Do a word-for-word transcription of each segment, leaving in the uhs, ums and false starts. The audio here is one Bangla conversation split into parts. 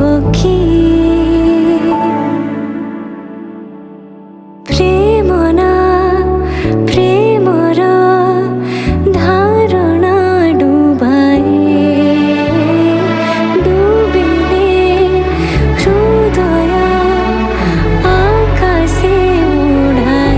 কি প্রেম না প্রেমর ধারণা ডুবাই ডুবিলে হৃদয় আকাশে উড়াই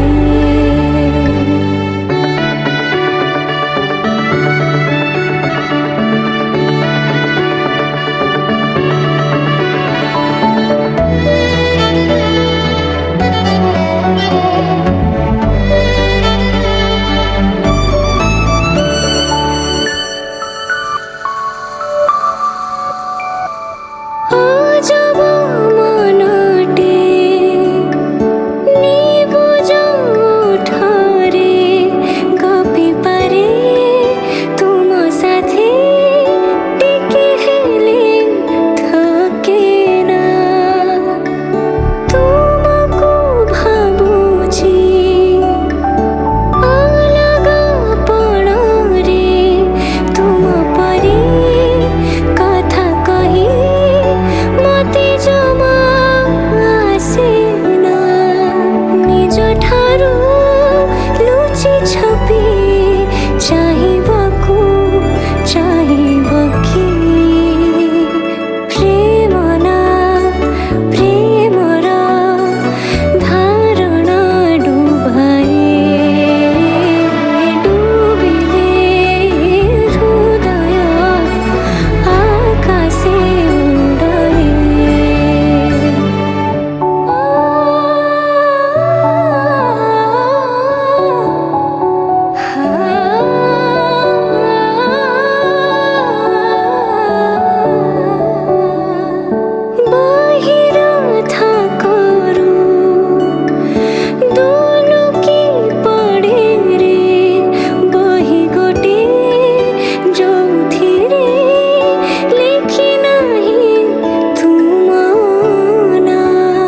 যাব মনটি নিবুজ ঠরে গপি পারে তুম সাথে টিকে হেলে থকে না তুমকু ভাবুছি অলগা পণরে তুম পরি কথা কহি মতে জমা আসে না নিজ ঠারু লুচি ছপি চাহিବାକୁ চাহিব কি প্রেম না প্রেমର ଧାରଣା ଡୁବାଇ ଡୁବିଲେ ହୃଦୟ ଆକାଶେ ଉଡ଼ାଇ বাহির থাকରୁ দুলୁକି ପଡ଼େ ରେ ବହି ଗୋटे ଯୋଉଥିରେ ଲେଖି ନାହିଁ ତୁମ ନା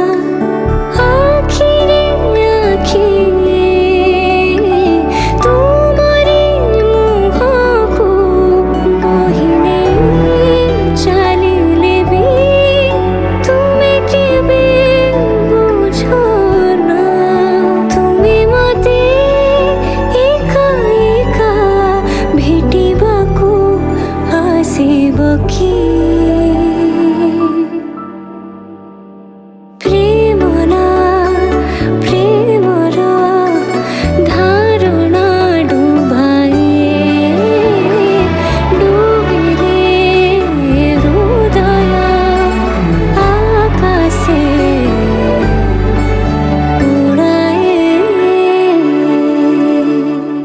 ଆଖିରେ ଆଖି ତୁମରି ମୁହଁକୁ ବହି ନେଇ ଚାଲିଲେ ବି ତୁମେ କେବେ ବୁଝ ନା ତୁମେ ମତେ ଏକା ଏକା ଭେଟିବାକୁ ଆସିବ କି ପ୍ରେମ ନା ପ୍ରେମର ଧାରଣା ଡୁବାଇ ଡୁବିଲେ ହୃଦୟ ଆକାଶେ ଉଡ଼ାଏ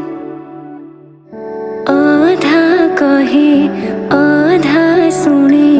ଅଧା କହେ ଅଧା ଶୁଣେ